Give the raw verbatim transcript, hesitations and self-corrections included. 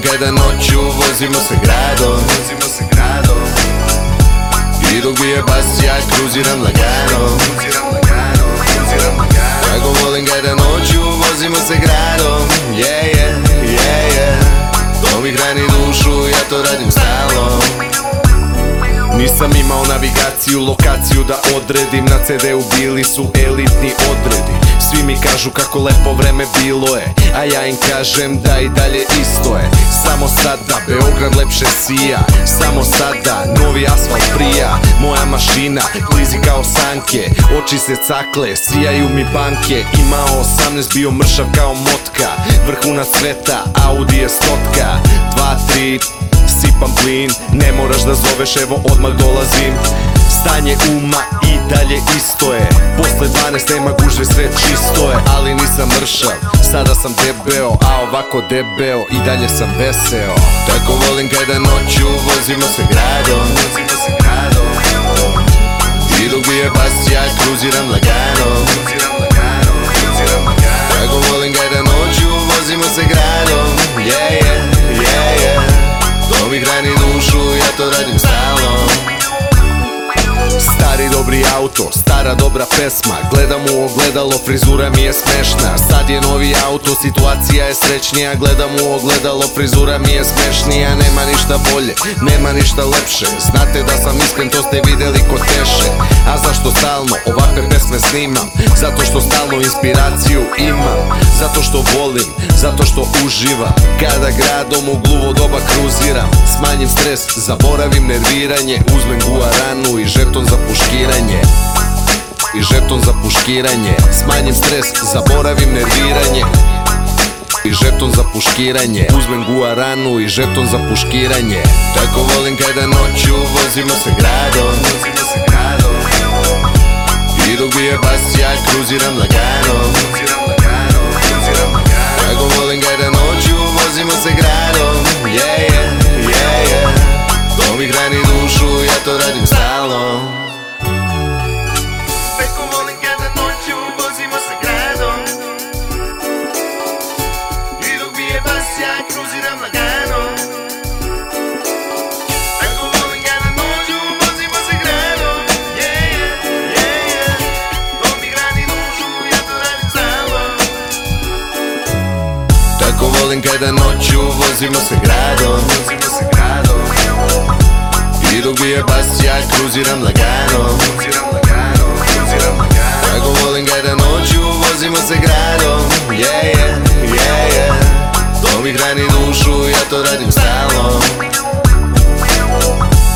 kada noću vozimo se gradom. I dok bije bas ja kruziram lagano. Tako volim kada noću vozimo se gradom. Yeah, yeah, yeah, yeah. To mi hrani dušu, ja to radim stalno. Nisam imao navigaciju, lokaciju da odredim. Na ce de u bili su elitni odredi. Svi mi kažu kako lepo vreme bilo je, a ja im kažem da i dalje isto je. Samo sada Beograd lepše sija, samo sada novi asfalt prija. Moja mašina klizi kao sanke, oči se cakle, sijaju mi banke. Imao osamnaest, bio mršav kao motka, vrhunac sveta, Audi je stotka. Dva, tri, sipam plin, ne moraš da zoveš, evo odmah dolazim. Stanje uma i dalje isto je, posle dvanaest nema gužve, sve čisto je. Ali nisam mršav, sada sam debeo, a ovako debeo i dalje sam veseo. Tako volim kada noću vozimo se gradom. I dok bije bas ja kruziram lagano. Tako volim kada noću vozimo se gradom. Yeah, yeah, yeah, yeah. To mi hrani dušu, ja to radim stalno. Stari dobri auto, stara dobra pesma. Gledam u ogledalo, frizura mi je smešna. Sad je novi auto, situacija je srećnija. Gledam u ogledalo, frizura mi je smešnija. Nema ništa bolje, nema ništa lepše. Znate da sam iskren, to ste videli kod Teše. A zašto stalno ovakve pesme snimam? Zato što stalno inspiraciju imam. Zato što volim, zato što uživam. Kada gradom u gluvo doba kruziram. Smanjim stres, zaboravim nerviranje. Uzmem guaranu i žeton za puškiranje. I žeton za puškiranje. Smanjim stres, zaboravim nerviranje. I žeton za puškiranje. Uzmem guaranu i žeton za puškiranje. Tako volim kada noću vozimo se gradom. I dok bije bas ja kruziram lagano. Tako volim kada noću vozimo se gradom. Yeah, yeah, yeah, yeah. To mi hrani dušu, ja to radim stalno. Tako volim kada noću vozimo se gradom. I dok bije bas ja kruziram lagano. Tako volim kada noću vozimo se gradom. Yeah, yeah, yeah, yeah. To mi hrani dušu, ja to radim stalno. Tako volim kada noću vozimo se gradom. I dok bije bas ja kruziram lagano. Tako volim kada noću vozimo se gradom. Yeah, yeah, yeah, yeah. To mi hrani dušu, ja to radim stalno.